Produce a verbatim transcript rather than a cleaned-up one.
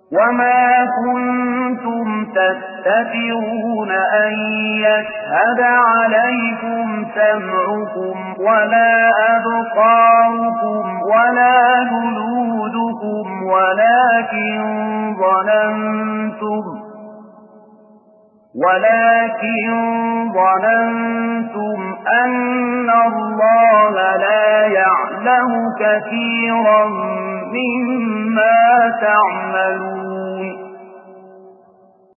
وما كنتم تستترون أن يشهد عليكم سمعكم ولا أبصاركم ولا جلودكم ولكن ظننتم ولكن ظننتم أن الله لا يعلم كثيرا مما تعملون